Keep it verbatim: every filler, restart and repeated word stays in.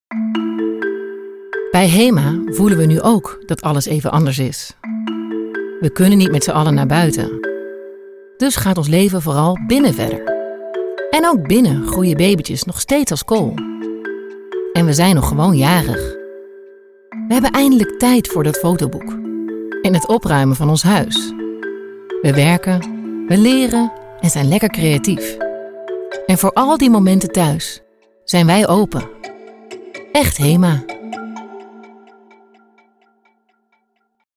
Bij HEMA voelen we nu ook dat alles even anders is. We kunnen niet met z'n allen naar buiten. Dus gaat ons leven vooral binnen verder. En ook binnen groeien babytjes nog steeds als kool. En we zijn nog gewoon jarig. We hebben eindelijk tijd voor dat fotoboek. En het opruimen van ons huis. We werken, we leren en zijn lekker creatief. En voor al die momenten thuis zijn wij open. Echt HEMA.